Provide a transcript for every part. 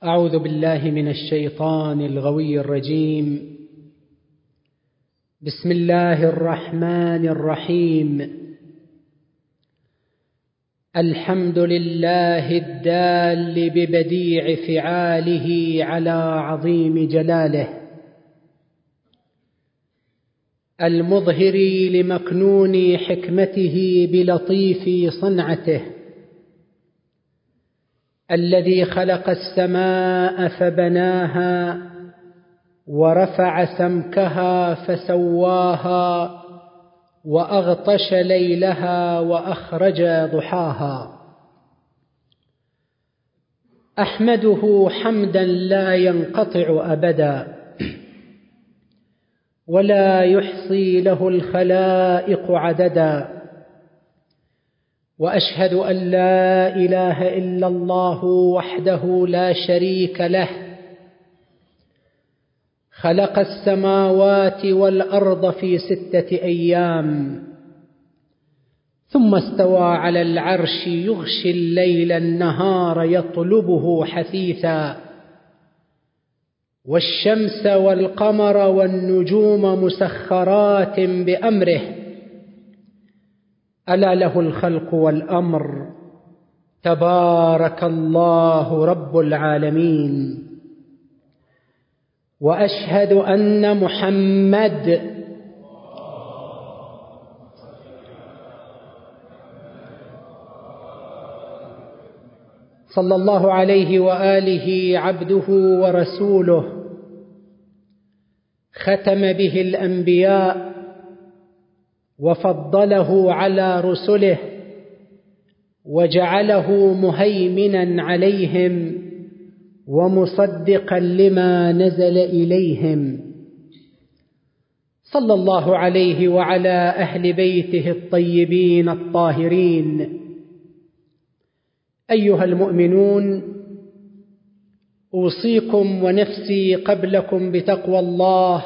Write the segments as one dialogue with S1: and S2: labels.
S1: أعوذ بالله من الشيطان الغوي الرجيم. بسم الله الرحمن الرحيم. الحمد لله الدال ببديع فعاله على عظيم جلاله، المظهر لمكنون حكمته بلطيف صنعته، الذي خلق السماء فبناها ورفع سمكها فسواها وأغطش ليلها وأخرج ضحاها. أحمده حمدا لا ينقطع أبدا، ولا يحصي له الخلائق عددا، وأشهد أن لا إله إلا الله وحده لا شريك له، خلق السماوات والأرض في 6 أيام، ثم استوى على العرش يغشي الليل النهار يطلبه حثيثا، والشمس والقمر والنجوم مسخرات بأمره، ألا له الخلق والأمر، تبارك الله رب العالمين. وأشهد أن محمد صلى الله عليه وآله عبده ورسوله، ختم به الأنبياء وفضله على رسله وجعله مهيمنا عليهم ومصدقا لما نزل إليهم، صلى الله عليه وعلى أهل بيته الطيبين الطاهرين. أيها المؤمنون، أوصيكم ونفسي قبلكم بتقوى الله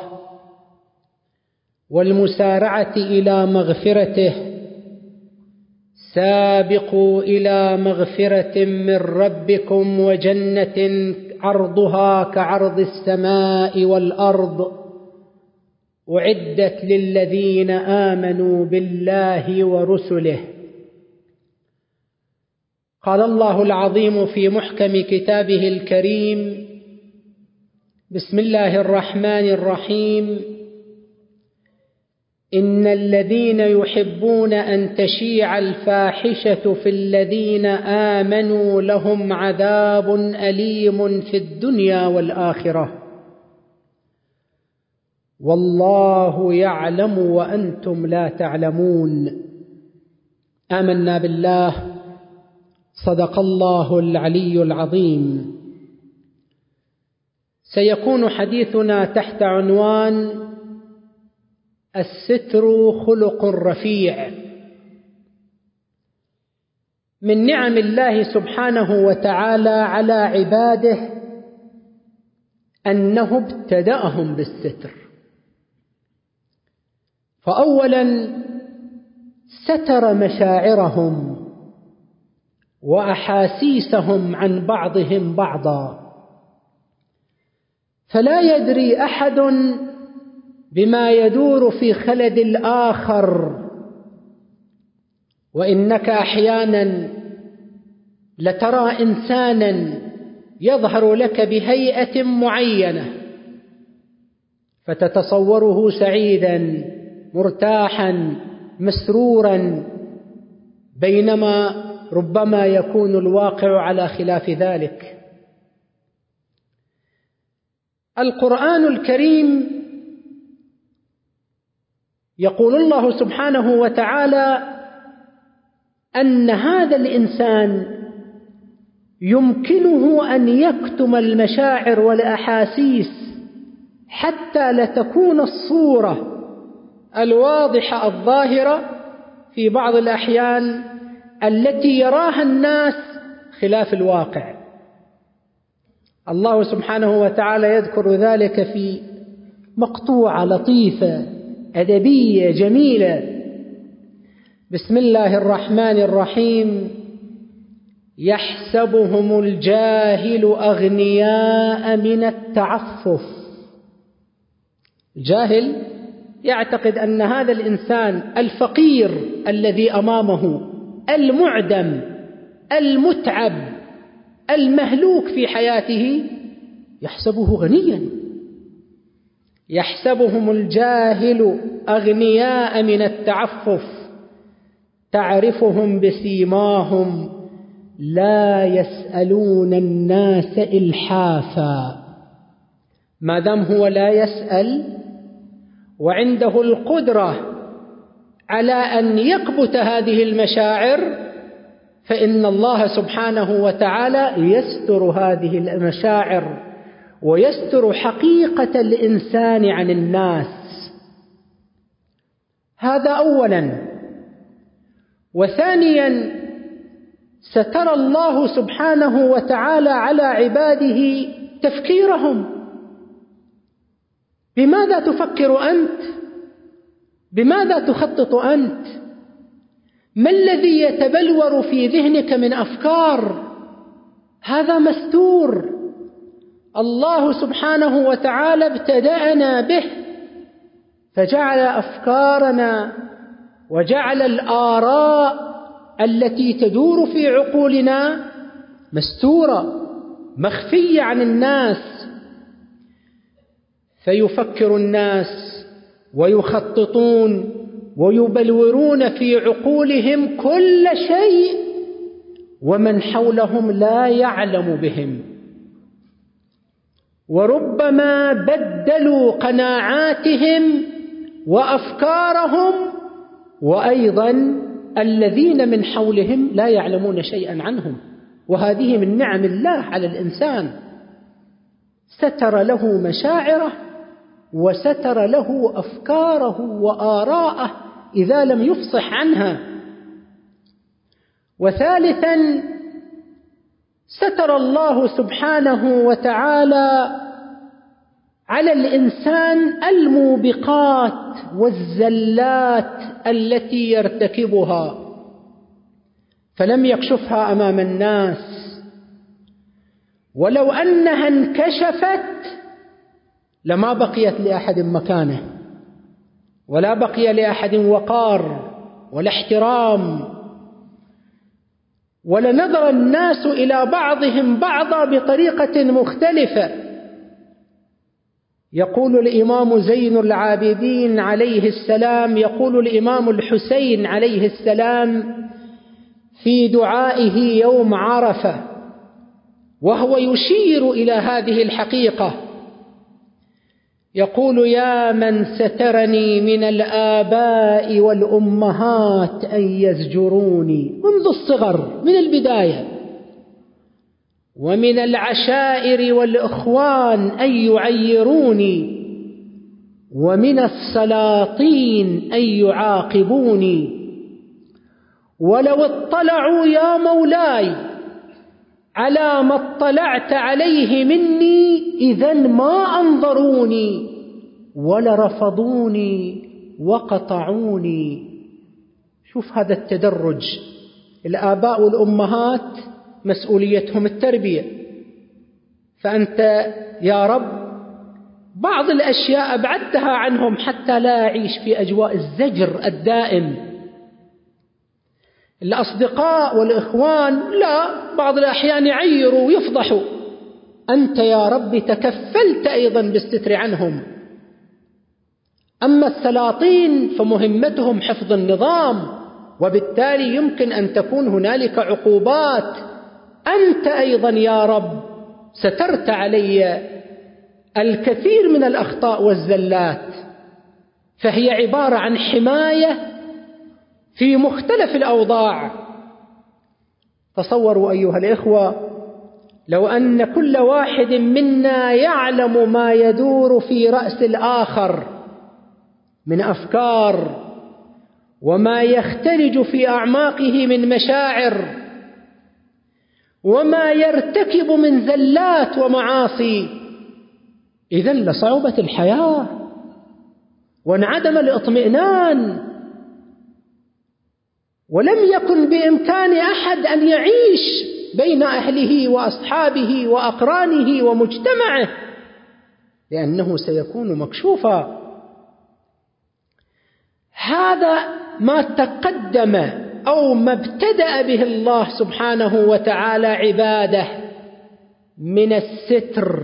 S1: والمسارعة إلى مغفرته. سابقوا إلى مغفرة من ربكم وجنة عرضها كعرض السماء والأرض، أعدت للذين آمنوا بالله ورسله. قال الله العظيم في محكم كتابه الكريم: بسم الله الرحمن الرحيم: إن الذين يحبون أن تشيع الفاحشة في الذين آمنوا لهم عذاب أليم في الدنيا والآخرة، والله يعلم وأنتم لا تعلمون. آمنا بالله، صدق الله العلي العظيم. سيكون حديثنا تحت عنوان الستر خلق رفيع. من نعم الله سبحانه وتعالى على عباده أنه ابتدأهم بالستر، فأولا ستر مشاعرهم وأحاسيسهم عن بعضهم بعضا، فلا يدري أحد بما يدور في خلد الآخر، وإنك أحيانا لترى إنسانا يظهر لك بهيئة معينة فتتصوره سعيدا مرتاحا مسرورا، بينما ربما يكون الواقع على خلاف ذلك. القرآن الكريم يقول الله سبحانه وتعالى أن هذا الإنسان يمكنه أن يكتم المشاعر والأحاسيس حتى لا تكون الصورة الواضحة الظاهرة في بعض الأحيان التي يراها الناس خلاف الواقع. الله سبحانه وتعالى يذكر ذلك في مقطوعة لطيفة أدبية جميلة: بسم الله الرحمن الرحيم: يحسبهم الجاهل أغنياء من التعفف. الجاهل يعتقد أن هذا الإنسان الفقير الذي أمامه المعدم المتعب المهلوك في حياته يحسبه غنيا. يحسبهم الجاهل أغنياء من التعفف تعرفهم بسيماهم لا يسألون الناس إلحافا. ما دام هو لا يسأل وعنده القدرة على أن يكبت هذه المشاعر، فإن الله سبحانه وتعالى يستر هذه المشاعر ويستر حقيقة الإنسان عن الناس. هذا أولا. وثانيا، ستر الله سبحانه وتعالى على عباده تفكيرهم. بماذا تفكر أنت؟ بماذا تخطط أنت؟ ما الذي يتبلور في ذهنك من أفكار؟ هذا مستور. الله سبحانه وتعالى ابتدأنا به، فجعل أفكارنا وجعل الآراء التي تدور في عقولنا مستورة مخفية عن الناس، فيفكر الناس ويخططون ويبلورون في عقولهم كل شيء ومن حولهم لا يعلم بهم، وربما بدلوا قناعاتهم وأفكارهم، وأيضا الذين من حولهم لا يعلمون شيئا عنهم. وهذه من نعم الله على الإنسان، ستر له مشاعره وستر له أفكاره وآراءه إذا لم يفصح عنها. وثالثا، ستر الله سبحانه وتعالى على الإنسان الموبقات والزلات التي يرتكبها، فلم يكشفها أمام الناس. ولو أنها انكشفت لما بقيت لأحد مكانه، ولا بقي لأحد وقار ولا احترام، ولنظر الناس إلى بعضهم بعضا بطريقة مختلفة. يقول الإمام زين العابدين عليه السلام، يقول الإمام الحسين عليه السلام في دعائه يوم عرفة وهو يشير إلى هذه الحقيقة، يقول: يا من سترني من الآباء والأمهات أن يزجروني منذ الصغر من البداية، ومن العشائر والإخوان أن يعيروني، ومن السلاطين أن يعاقبوني، ولو اطلعوا يا مولاي على ما اطلعت عليه مني إذن ما أنظروني ولرفضوني وقطعوني. شوف هذا التدرج. الآباء والأمهات مسؤوليتهم التربية، فأنت يا رب بعض الأشياء أبعدتها عنهم حتى لا يعيش في أجواء الزجر الدائم. الأصدقاء والإخوان لا، بعض الأحيان يعيروا ويفضحوا، أنت يا رب تكفلت أيضا بالستر عنهم. أما السلاطين فمهمتهم حفظ النظام، وبالتالي يمكن أن تكون هنالك عقوبات. أنت أيضا يا رب سترت علي الكثير من الأخطاء والزلات، فهي عبارة عن حماية في مختلف الأوضاع. تصوروا أيها الإخوة لو أن كل واحد منا يعلم ما يدور في رأس الآخر من أفكار، وما يختلج في أعماقه من مشاعر، وما يرتكب من زلات ومعاصي، إذن لصعوبت الحياة وانعدم الاطمئنان، ولم يكن بإمكان أحد أن يعيش بين أهله وأصحابه وأقرانه ومجتمعه، لأنه سيكون مكشوفا. هذا ما تقدم أو ما ابتدأ به الله سبحانه وتعالى عباده من الستر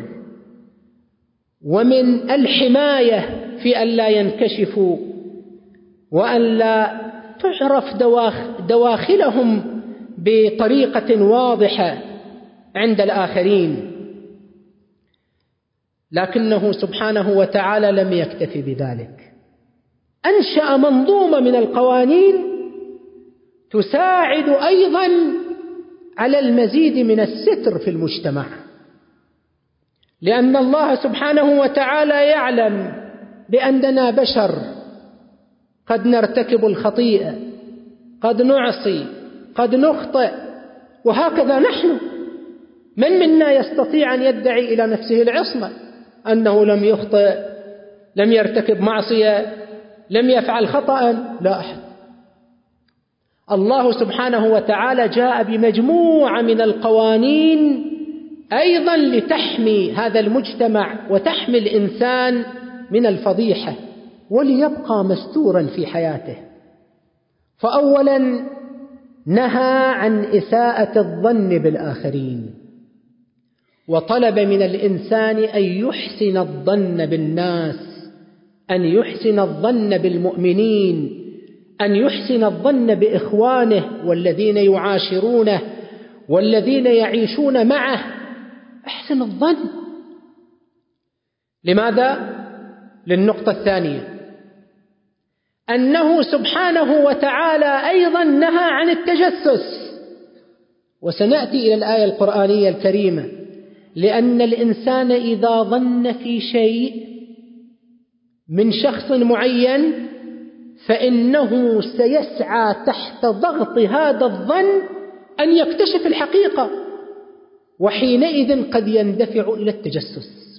S1: ومن الحماية في أن لا ينكشفوا وأن لا تعرف دواخلهم بطريقة واضحة عند الآخرين. لكنه سبحانه وتعالى لم يكتفي بذلك، أنشأ منظومة من القوانين تساعد أيضا على المزيد من الستر في المجتمع، لأن الله سبحانه وتعالى يعلم بأننا بشر قد نرتكب الخطيئة، قد نعصي، قد نخطئ، وهكذا نحن. من منا يستطيع أن يدعي إلى نفسه العصمة أنه لم يخطئ، لم يرتكب معصية، لم يفعل خطأ؟ لا أحد. الله سبحانه وتعالى جاء بمجموعة من القوانين أيضا لتحمي هذا المجتمع وتحمي الإنسان من الفضيحة وليبقى مستورا في حياته. فأولا نهى عن إساءة الظن بالآخرين، وطلب من الإنسان أن يحسن الظن بالناس، أن يحسن الظن بالمؤمنين، أن يحسن الظن بإخوانه والذين يعاشرونه والذين يعيشون معه. احسن الظن. لماذا؟ للنقطة الثانية، أنه سبحانه وتعالى أيضا نهى عن التجسس، وسنأتي إلى الآية القرآنية الكريمة، لأن الإنسان إذا ظن في شيء من شخص معين فإنه سيسعى تحت ضغط هذا الظن أن يكتشف الحقيقة، وحينئذ قد يندفع إلى التجسس.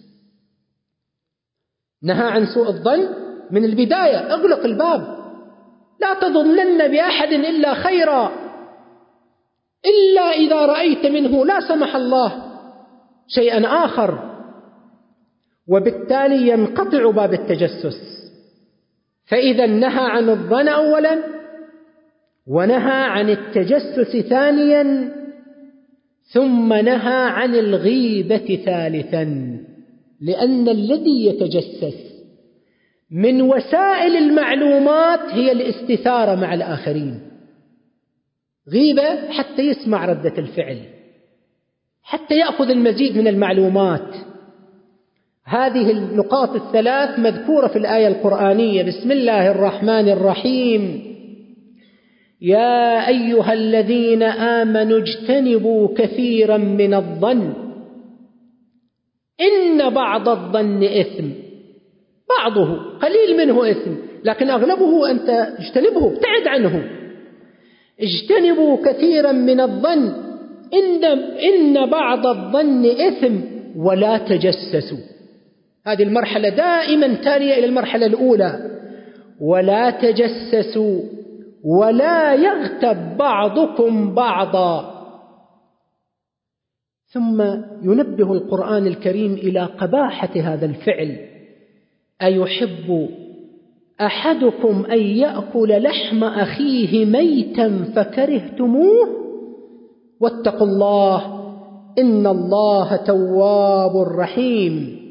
S1: نهى عن سوء الظن من البداية، اغلق الباب، لا تظنن بأحد إلا خيرا، إلا إذا رأيت منه لا سمح الله شيئا آخر، وبالتالي ينقطع باب التجسس. فإذا نهى عن الظن أولا، ونهى عن التجسس ثانيا، ثم نهى عن الغيبة ثالثا، لأن الذي يتجسس من وسائل المعلومات هي الاستثارة مع الآخرين. غيبة حتى يسمع ردة الفعل، حتى يأخذ المزيد من المعلومات. هذه النقاط الثلاث مذكورة في الآية القرآنية. بسم الله الرحمن الرحيم: يا أيها الذين آمنوا اجتنبوا كثيرا من الظن إن بعض الظن إثم. بعضه قليل منه إثم، لكن أغلبه أنت اجتنبه، ابتعد عنه. اجتنبوا كثيرا من الظن إن بعض الظن إثم ولا تجسسوا. هذه المرحلة دائما تالية إلى المرحلة الأولى. ولا تجسسوا ولا يغتب بعضكم بعضا. ثم ينبه القرآن الكريم إلى قباحة هذا الفعل: أيحب أحدكم أن يأكل لحم أخيه ميتا فكرهتموه واتقوا الله إن الله تواب رحيم.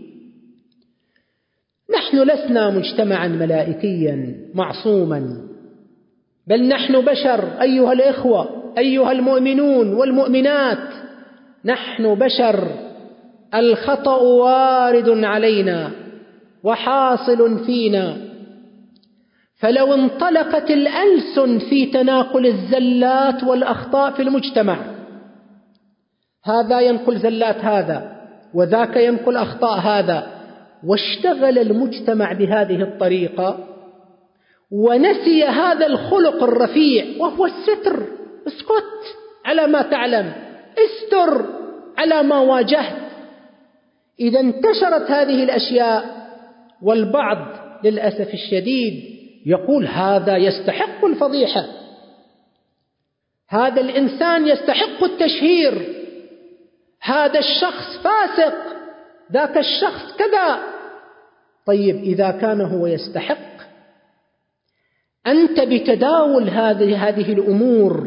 S1: نحن لسنا مجتمعا ملائكيا معصوما، بل نحن بشر أيها الإخوة، أيها المؤمنون والمؤمنات، نحن بشر، الخطأ وارد علينا وحاصل فينا. فلو انطلقت الألسن في تناقل الزلات والأخطاء في المجتمع، هذا ينقل زلات هذا وذاك ينقل أخطاء هذا، واشتغل المجتمع بهذه الطريقة ونسي هذا الخلق الرفيع وهو الستر. اسكت على ما تعلم، استر على ما واجهت. إذا انتشرت هذه الأشياء، والبعض للأسف الشديد يقول هذا يستحق الفضيحة، هذا الإنسان يستحق التشهير، هذا الشخص فاسق، ذاك الشخص كذا. طيب إذا كان هو يستحق، أنت بتداول هذه الأمور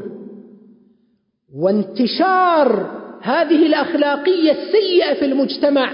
S1: وانتشار هذه الأخلاقية السيئة في المجتمع،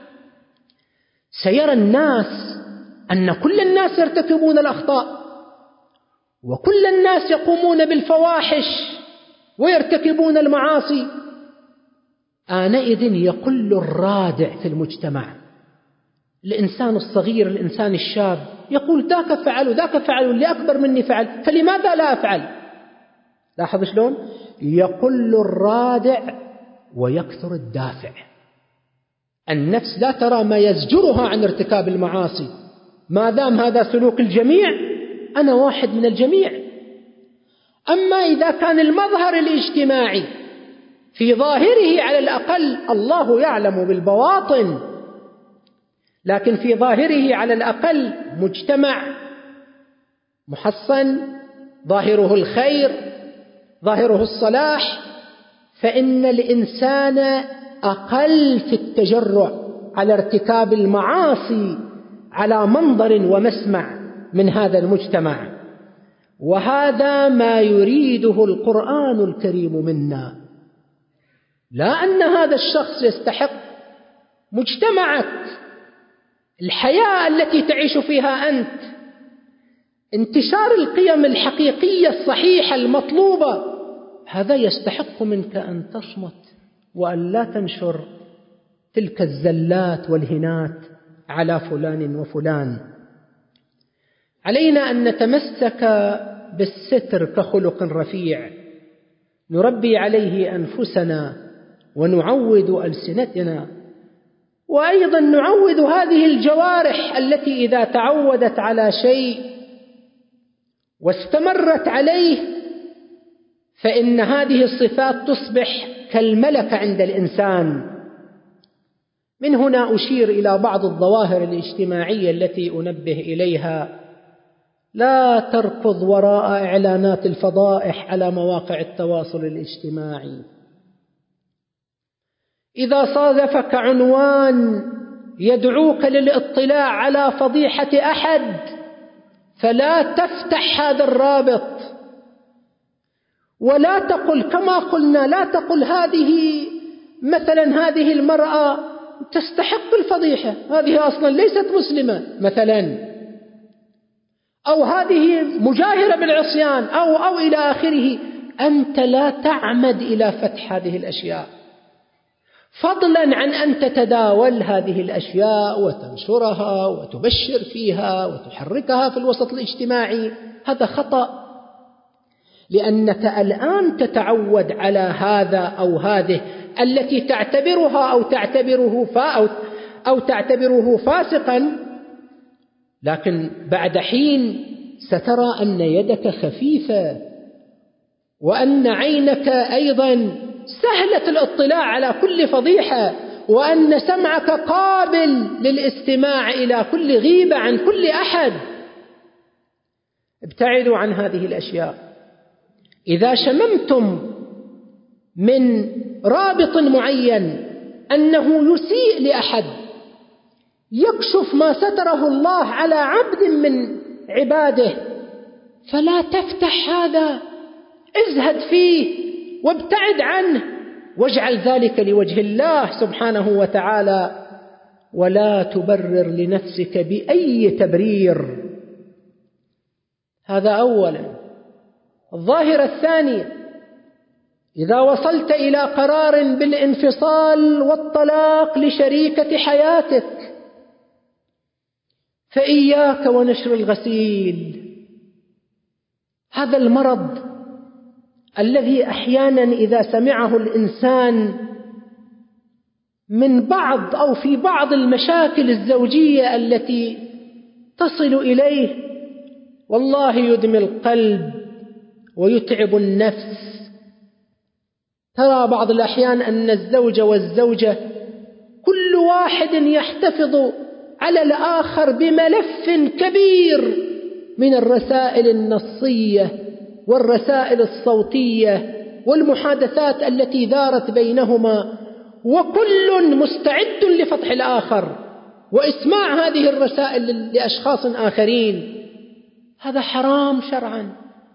S1: سيرى الناس أن كل الناس يرتكبون الأخطاء، وكل الناس يقومون بالفواحش ويرتكبون المعاصي. آنئذ يقل الرادع في المجتمع. الإنسان الصغير، الإنسان الشاب يقول ذاك فعل وذاك فعل واللي أكبر مني فعل، فلماذا لا أفعل؟ لاحظ شلون؟ يقل الرادع ويكثر الدافع. النفس لا ترى ما يزجرها عن ارتكاب المعاصي، ما دام هذا سلوك الجميع أنا واحد من الجميع. أما إذا كان المظهر الاجتماعي في ظاهره على الأقل، الله يعلم بالبواطن، لكن في ظاهره على الأقل مجتمع محصن، ظاهره الخير، ظاهره الصلاح، فإن الإنسان أقل في التجرع على ارتكاب المعاصي على منظر ومسمع من هذا المجتمع. وهذا ما يريده القرآن الكريم منا، لا أن هذا الشخص يستحق. مجتمعك، الحياة التي تعيش فيها أنت، انتشار القيم الحقيقية الصحيحة المطلوبة، هذا يستحق منك أن تصمت وأن لا تنشر تلك الزلات والهنات على فلان وفلان. علينا أن نتمسك بالستر كخلق رفيع نربي عليه أنفسنا ونعود ألسنتنا، وأيضا نعود هذه الجوارح التي إذا تعودت على شيء واستمرت عليه فإن هذه الصفات تصبح كالملكة عند الإنسان. من هنا أشير إلى بعض الظواهر الاجتماعية التي أنبه إليها. لا تركض وراء إعلانات الفضائح على مواقع التواصل الاجتماعي. إذا صادفك عنوان يدعوك للاطلاع على فضيحة أحد فلا تفتح هذا الرابط، ولا تقل كما قلنا، لا تقل هذه المرأة تستحق الفضيحة، هذه أصلا ليست مسلمة مثلا، أو هذه مجاهرة بالعصيان أو إلى آخره. أنت لا تعمد إلى فتح هذه الأشياء، فضلا عن أن تتداول هذه الأشياء وتنشرها وتبشر فيها وتحركها في الوسط الاجتماعي. هذا خطأ، لأنك الآن تتعود على هذا أو هذه التي تعتبرها أو تعتبره فاسقا، لكن بعد حين سترى أن يدك خفيفة وأن عينك أيضا سهلة الاطلاع على كل فضيحة، وأن سمعك قابل للاستماع إلى كل غيبة عن كل أحد. ابتعدوا عن هذه الأشياء. إذا شممتم من رابط معين أنه يسيء لأحد، يكشف ما ستره الله على عبد من عباده، فلا تفتح هذا، ازهد فيه وابتعد عنه، واجعل ذلك لوجه الله سبحانه وتعالى، ولا تبرر لنفسك بأي تبرير. هذا أولا. الظاهرة الثانية: إذا وصلت إلى قرار بالانفصال والطلاق لشريكة حياتك فإياك ونشر الغسيل. هذا المرض الذي أحيانا إذا سمعه الإنسان من بعض أو في بعض المشاكل الزوجية التي تصل إليه، والله يدمي القلب ويتعب النفس. ترى بعض الأحيان أن الزوج والزوجة كل واحد يحتفظ على الآخر بملف كبير من الرسائل النصية والرسائل الصوتية والمحادثات التي دارت بينهما، وكل مستعد لفتح الآخر وإسماع هذه الرسائل لأشخاص آخرين. هذا حرام شرعا.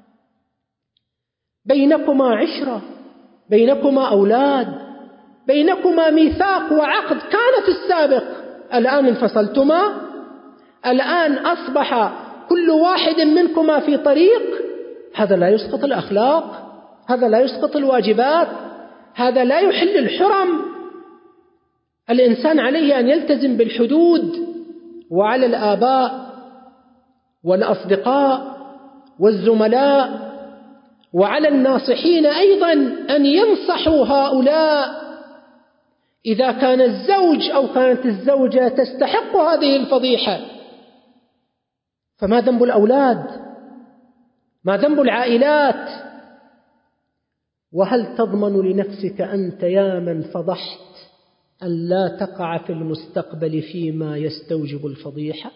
S1: بينكما عشرة، بينكما أولاد، بينكما ميثاق وعقد كان في السابق، الآن انفصلتما، الآن أصبح كل واحد منكما في طريق. هذا لا يسقط الأخلاق، هذا لا يسقط الواجبات، هذا لا يحل الحرم. الإنسان عليه أن يلتزم بالحدود، وعلى الآباء والأصدقاء والزملاء وعلى الناصحين أيضا أن ينصحوا هؤلاء إذا كان الزوج أو كانت الزوجة تستحق هذه الفضيحة. فما ذنب الأولاد؟ ما ذنب العائلات؟ وهل تضمن لنفسك أنت يا من فضحت أن لا تقع في المستقبل فيما يستوجب الفضيحة؟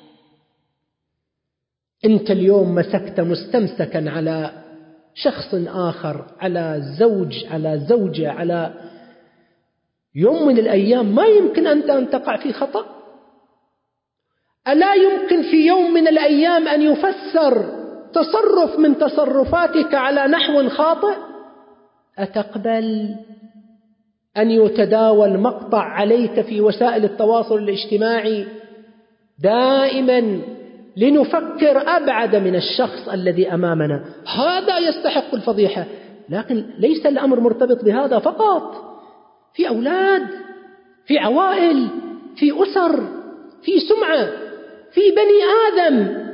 S1: أنت اليوم مسكت مستمسكا على شخص آخر، على زوج، على زوجة، على يوم من الأيام ما يمكن أنت أن تقع في خطأ؟ ألا يمكن في يوم من الأيام أن يفسر تصرف من تصرفاتك على نحو خاطئ؟ أتقبل أن يتداول مقطع عليك في وسائل التواصل الاجتماعي دائما لنفكر أبعد من الشخص الذي أمامنا؟ هذا يستحق الفضيحة. لكن ليس الأمر مرتبط بهذا فقط، في أولاد، في عوائل، في أسر، في سمعة، في بني آدم.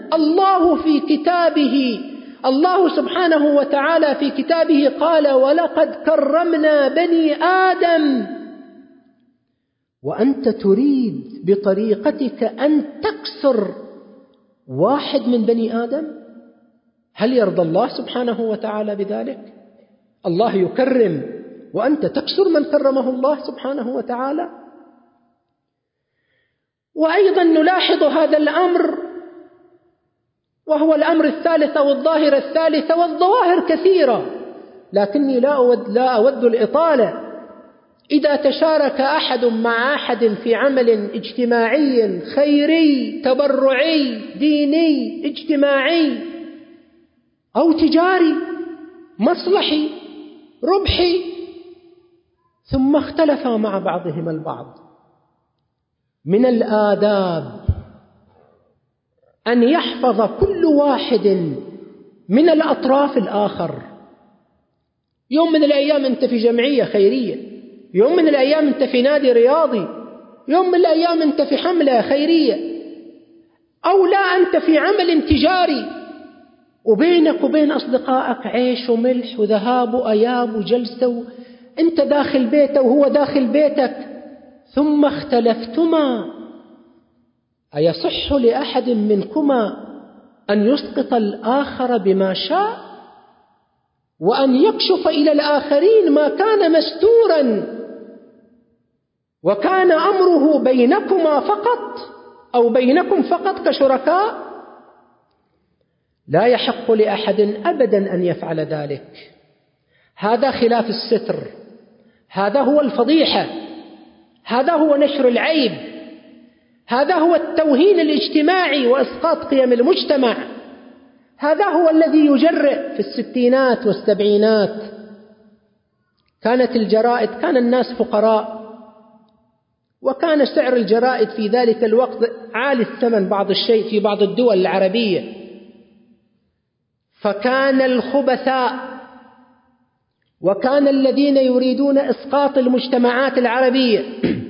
S1: الله سبحانه وتعالى في كتابه قال: ولقد كرمنا بني آدم. وأنت تريد بطريقتك أن تكسر واحد من بني آدم؟ هل يرضى الله سبحانه وتعالى بذلك؟ الله يكرم وأنت تكسر من كرمه الله سبحانه وتعالى. وأيضا نلاحظ هذا الأمر، وهو الأمر الثالث والظاهرة الثالثة، والظواهر كثيرة لكني لا أود الإطالة. إذا تشارك أحد مع أحد في عمل اجتماعي خيري تبرعي ديني اجتماعي أو تجاري مصلحي ربحي، ثم اختلفا مع بعضهما البعض، من الآداب أن يحفظ كل واحد من الأطراف الآخر. يوم من الأيام أنت في جمعية خيرية، يوم من الأيام أنت في نادي رياضي، يوم من الأيام أنت في حملة خيرية، أو لا أنت في عمل تجاري، وبينك وبين أصدقائك عيش وملح وذهاب وأياب وجلسة، أنت داخل بيته وهو داخل بيتك، ثم اختلفتما، أيصح لأحد منكما أن يسقط الآخر بما شاء وأن يكشف إلى الآخرين ما كان مستورا وكان أمره بينكما فقط أو بينكم فقط كشركاء؟ لا يحق لأحد أبدا أن يفعل ذلك. هذا خلاف الستر، هذا هو الفضيحة، هذا هو نشر العيب، هذا هو التوهين الاجتماعي وإسقاط قيم المجتمع. هذا هو الذي يجرئ. في الستينات والسبعينات كانت الجرائد، كان الناس فقراء، وكان سعر الجرائد في ذلك الوقت عالي الثمن بعض الشيء في بعض الدول العربية، فكان الخبثاء وكان الذين يريدون إسقاط المجتمعات العربية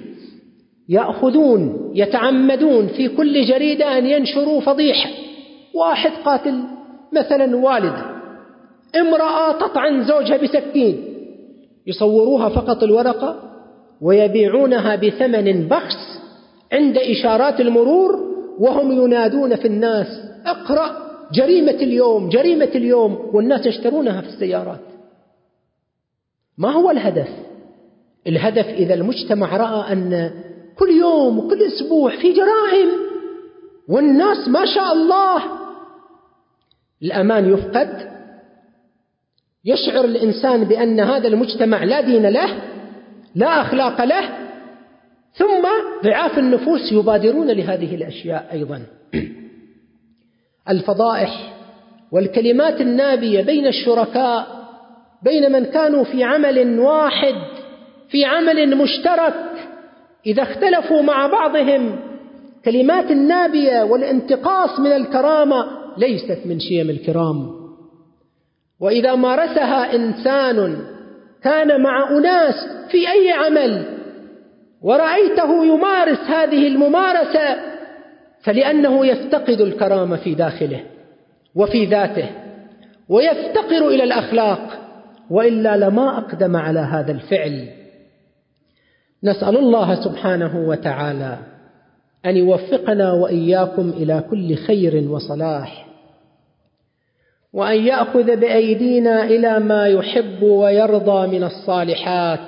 S1: يأخذون يتعمدون في كل جريدة أن ينشروا فضيحة: واحد قاتل مثلا والد، امرأة تطعن زوجها بسكين، يصوروها فقط الورقة ويبيعونها بثمن بخس عند إشارات المرور، وهم ينادون في الناس: اقرأ جريمة اليوم، جريمة اليوم، والناس يشترونها في السيارات. ما هو الهدف؟ الهدف إذا المجتمع رأى أن كل يوم وكل أسبوع في جرائم والناس ما شاء الله، الأمان يفقد، يشعر الإنسان بأن هذا المجتمع لا دين له، لا أخلاق له، ثم ضعاف النفوس يبادرون لهذه الأشياء أيضا. الفضائح والكلمات النابية بين الشركاء، بين من كانوا في عمل واحد، في عمل مشترك، إذا اختلفوا مع بعضهم، كلمات النابية والانتقاص من الكرامة ليست من شيم الكرام. وإذا مارسها إنسان كان مع أناس في أي عمل ورأيته يمارس هذه الممارسة، فلأنه يفتقد الكرامة في داخله وفي ذاته، ويفتقر إلى الأخلاق، وإلا لما أقدم على هذا الفعل. نسأل الله سبحانه وتعالى أن يوفقنا وإياكم إلى كل خير وصلاح، وأن يأخذ بأيدينا إلى ما يحب ويرضى من الصالحات.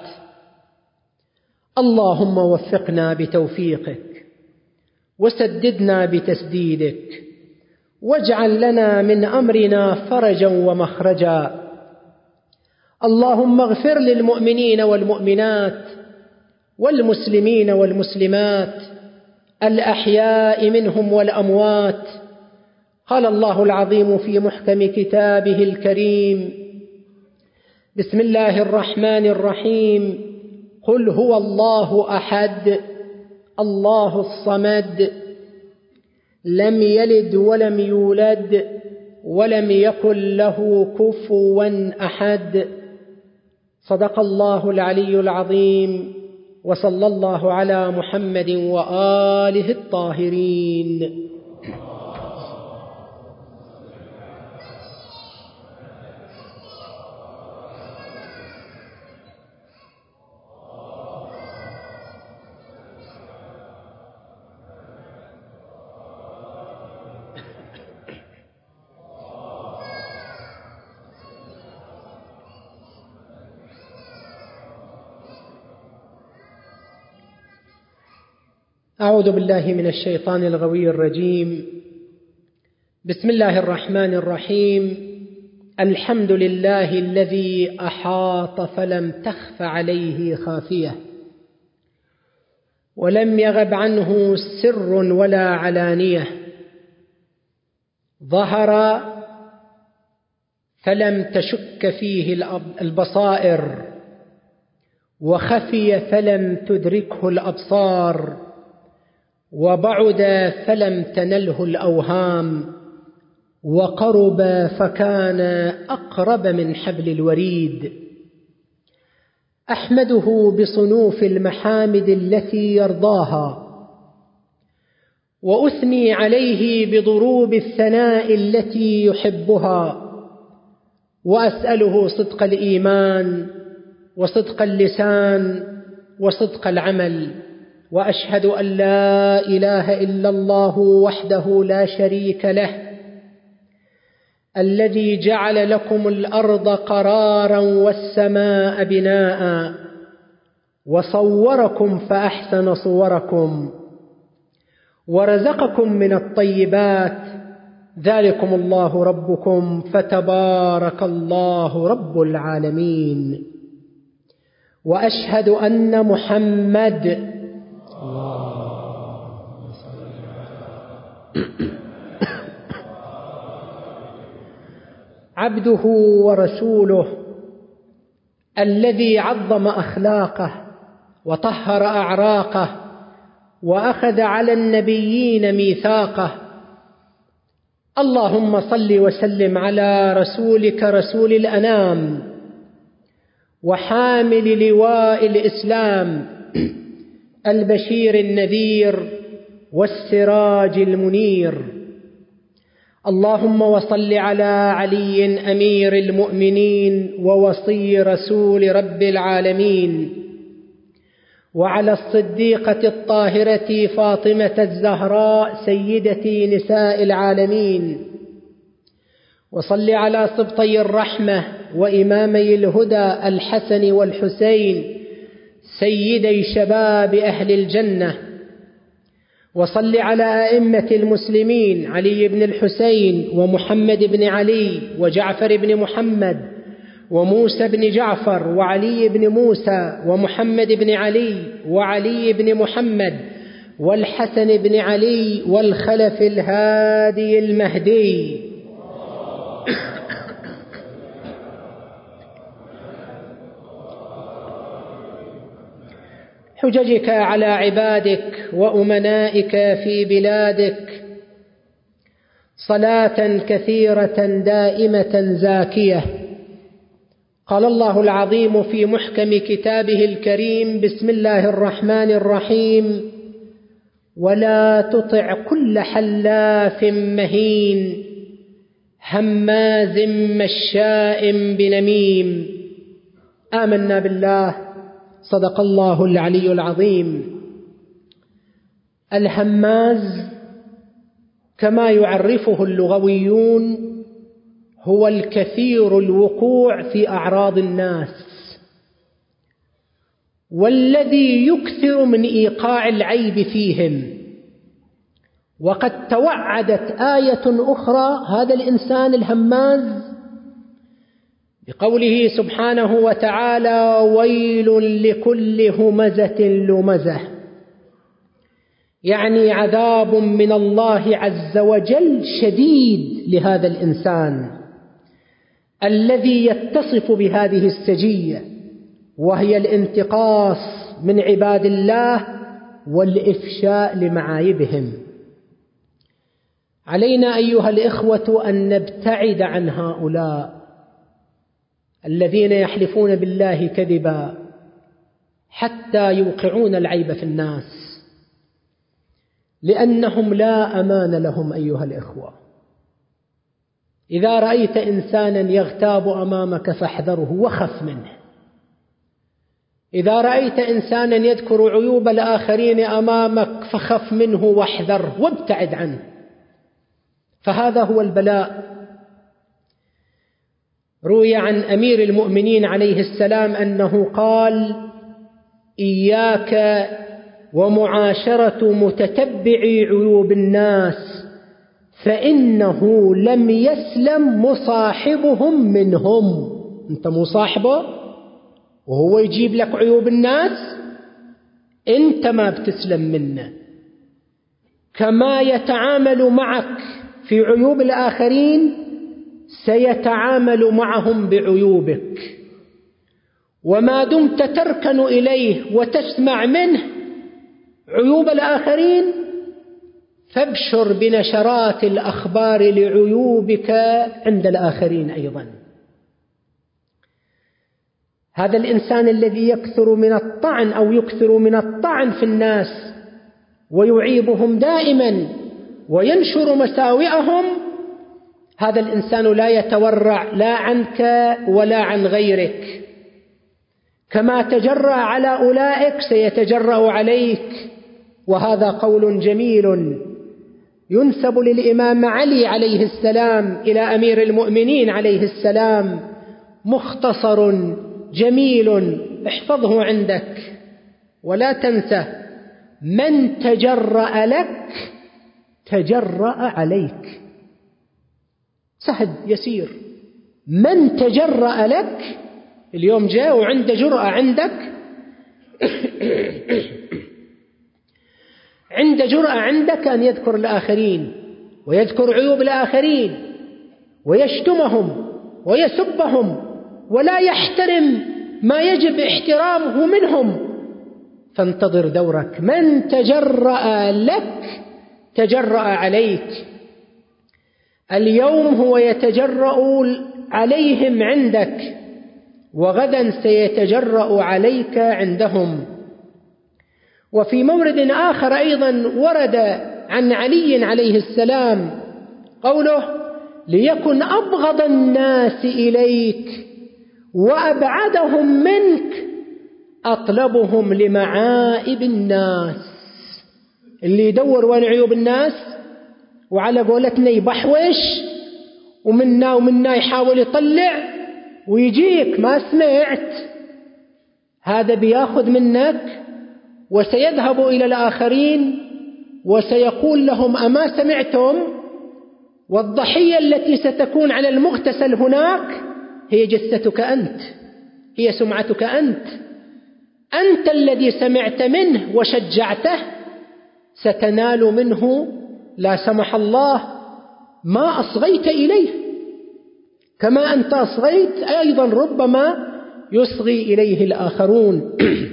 S1: اللهم وفقنا بتوفيقك، وسددنا بتسديدك، واجعل لنا من أمرنا فرجا ومخرجا. اللهم اغفر للمؤمنين والمؤمنات والمسلمين والمسلمات الأحياء منهم والأموات. قال الله العظيم في محكم كتابه الكريم: بسم الله الرحمن الرحيم: قل هو الله أحد الله الصمد لم يلد ولم يولد ولم يكن له كفوا أحد. صدق الله العلي العظيم، وصلى الله على محمد وآله الطاهرين. أعوذ بالله من الشيطان الغوي الرجيم. بسم الله الرحمن الرحيم. الحمد لله الذي أحاط فلم تخف عليه خافية، ولم يغب عنه سر ولا علانية، ظهر فلم تشك فيه البصائر، وخفي فلم تدركه الأبصار، وبعد فلم تنله الأوهام، وقرب فكان أقرب من حبل الوريد. أحمده بصنوف المحامد التي يرضاها، وأثني عليه بضروب الثناء التي يحبها، وأسأله صدق الإيمان وصدق اللسان وصدق العمل. وأشهد أن لا إله إلا الله وحده لا شريك له، الذي جعل لكم الأرض قرارا والسماء بناء، وصوركم فأحسن صوركم، ورزقكم من الطيبات. ذلكم الله ربكم فتبارك الله رب العالمين. وأشهد أن محمد عبده ورسوله، الذي عظم أخلاقه وطهر أعراقه، وأخذ على النبيين ميثاقه. اللهم صل وسلم على رسولك رسول الأنام، وحامل لواء الإسلام، البشير النذير والسراج المنير. اللهم وصل على علي أمير المؤمنين ووصي رسول رب العالمين، وعلى الصديقة الطاهرة فاطمة الزهراء سيدة نساء العالمين. وصل على سبطي الرحمة وإمامي الهدى الحسن والحسين سيدي شباب أهل الجنة. وصل على أئمة المسلمين علي بن الحسين ومحمد بن علي وجعفر بن محمد وموسى بن جعفر وعلي بن موسى ومحمد بن علي وعلي بن محمد والحسن بن علي والخلف الهادي المهدي. حججك على عبادك وأمنائك في بلادك صلاة كثيرة دائمة زاكية. قال الله العظيم في محكم كتابه الكريم: بسم الله الرحمن الرحيم: ولا تطع كل حلاف مهين هماز مشاء بنميم. آمنا بالله، صدق الله العلي العظيم. الهماز كما يعرفه اللغويون هو الكثير الوقوع في أعراض الناس، والذي يكثر من إيقاع العيب فيهم. وقد توعدت آية أخرى هذا الإنسان الهماز بقوله سبحانه وتعالى: ويل لكل همزة لمزة، يعني عذاب من الله عز وجل شديد لهذا الإنسان الذي يتصف بهذه السجية، وهي الانتقاص من عباد الله والإفشاء لمعايبهم. علينا أيها الإخوة أن نبتعد عن هؤلاء الذين يحلفون بالله كذبا حتى يوقعون العيب في الناس، لأنهم لا أمان لهم أيها الإخوة. إذا رأيت إنسانا يغتاب أمامك فاحذره وخف منه. إذا رأيت إنسانا يذكر عيوب الآخرين أمامك فخف منه واحذره وابتعد عنه، فهذا هو البلاء. روي عن أمير المؤمنين عليه السلام أنه قال: إياك ومعاشرة متتبعي عيوب الناس، فإنه لم يسلم مصاحبهم منهم. أنت مصاحبه وهو يجيب لك عيوب الناس، أنت ما بتسلم منه. كما يتعامل معك في عيوب الآخرين سيتعامل معهم بعيوبك، وما دمت تركن إليه وتسمع منه عيوب الآخرين فابشر بنشرات الأخبار لعيوبك عند الآخرين أيضا. هذا الإنسان الذي يكثر من الطعن أو يكثر من الطعن في الناس ويعيبهم دائما وينشر مساوئهم، هذا الإنسان لا يتورع لا عنك ولا عن غيرك. كما تجرأ على أولئك سيتجرأ عليك. وهذا قول جميل ينسب للإمام علي عليه السلام إلى أمير المؤمنين عليه السلام، مختصر جميل، احفظه عندك ولا تنسى: من تجرأ لك تجرأ عليك. سهل يسير. من تجرأ لك، اليوم جاء وعنده جرأة عندك عنده جرأة عندك أن يذكر الآخرين ويذكر عيوب الآخرين ويشتمهم ويسبهم ولا يحترم ما يجب احترامه منهم. فانتظر دورك. من تجرأ لك تجرأ عليك. اليوم هو يتجرأ عليهم عندك، وغدا سيتجرأ عليك عندهم. وفي مورد آخر أيضا ورد عن علي عليه السلام قوله: ليكن أبغض الناس إليك وأبعدهم منك أطلبهم لمعائب الناس. اللي يدور وين عيوب الناس وعلى قولتنا يبحوش ومنا يحاول يطلع ويجيك ما سمعت، هذا بياخذ منك وسيذهب إلى الآخرين وسيقول لهم: أما سمعتم؟ والضحية التي ستكون على المغتسل هناك هي جثتك أنت، هي سمعتك أنت الذي سمعت منه وشجعته ستنال منه لا سمح الله ما أصغيت إليه، كما أنت أصغيت أيضا ربما يصغي إليه الآخرون.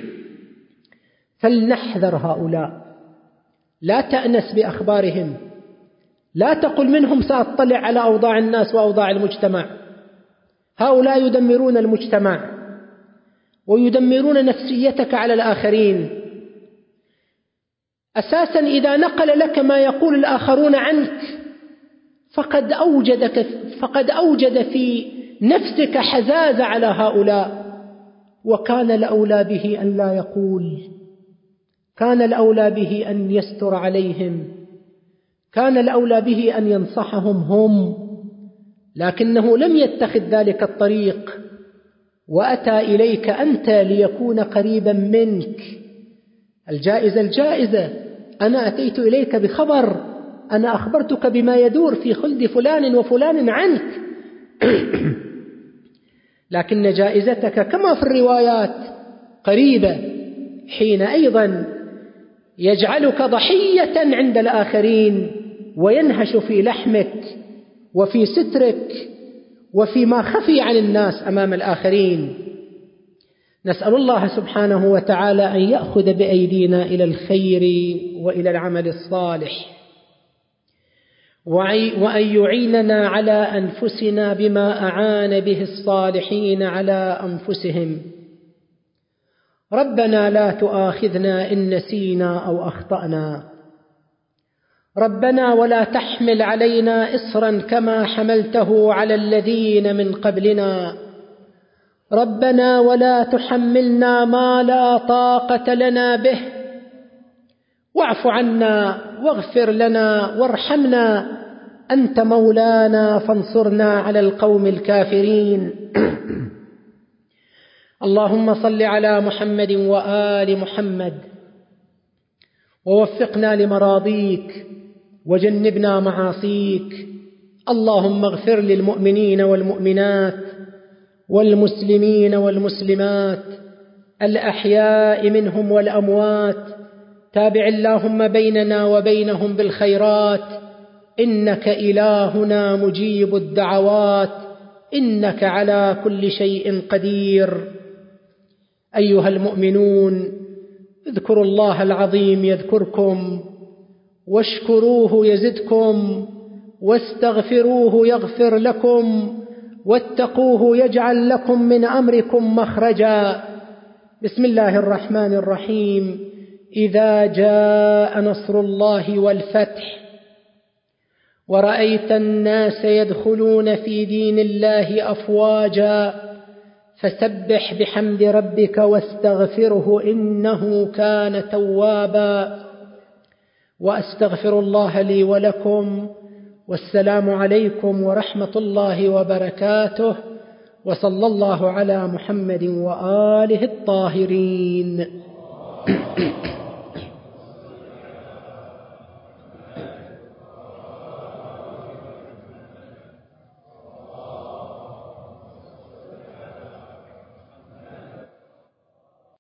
S1: فلنحذر هؤلاء، لا تأنس بأخبارهم، لا تقل منهم سأطلع على أوضاع الناس وأوضاع المجتمع. هؤلاء يدمرون المجتمع ويدمرون نفسيتك على الآخرين. أساسا إذا نقل لك ما يقول الآخرون عنك فقد أوجد في نفسك حزازة على هؤلاء، وكان الأولى به أن لا يقول، كان الأولى به أن يستر عليهم، كان الأولى به أن ينصحهم هم، لكنه لم يتخذ ذلك الطريق وأتى إليك أنت ليكون قريبا منك. الجائزة أنا أتيت إليك بخبر، أنا أخبرتك بما يدور في خلد فلان وفلان عنك. لكن جائزتك كما في الروايات قريبة، حين أيضا يجعلك ضحية عند الآخرين وينهش في لحمك وفي سترك وفيما خفي عن الناس أمام الآخرين. نسأل الله سبحانه وتعالى أن يأخذ بأيدينا إلى الخير وإلى العمل الصالح، وأن يعيننا على أنفسنا بما أعان به الصالحين على أنفسهم. ربنا لا تؤاخذنا إن نسينا أو أخطأنا، ربنا ولا تحمل علينا إصرا كما حملته على الذين من قبلنا، ربنا ولا تحملنا ما لا طاقة لنا به، واعف عنا واغفر لنا وارحمنا، أنت مولانا فانصرنا على القوم الكافرين. اللهم صل على محمد وآل محمد، ووفقنا لمراضيك وجنبنا معاصيك. اللهم اغفر للمؤمنين والمؤمنات والمسلمين والمسلمات الأحياء منهم والأموات، تابع اللهم بيننا وبينهم بالخيرات، إنك إلهنا مجيب الدعوات، إنك على كل شيء قدير. أيها المؤمنون، اذكروا الله العظيم يذكركم، واشكروه يزدكم، واستغفروه يغفر لكم، واتقوه يجعل لكم من أمركم مخرجا. بسم الله الرحمن الرحيم. إذا جاء نصر الله والفتح ورأيت الناس يدخلون في دين الله أفواجا فسبح بحمد ربك واستغفره إنه كان توابا. وأستغفر الله لي ولكم، والسلام عليكم ورحمة الله وبركاته، وصلى الله على محمد وآله الطاهرين.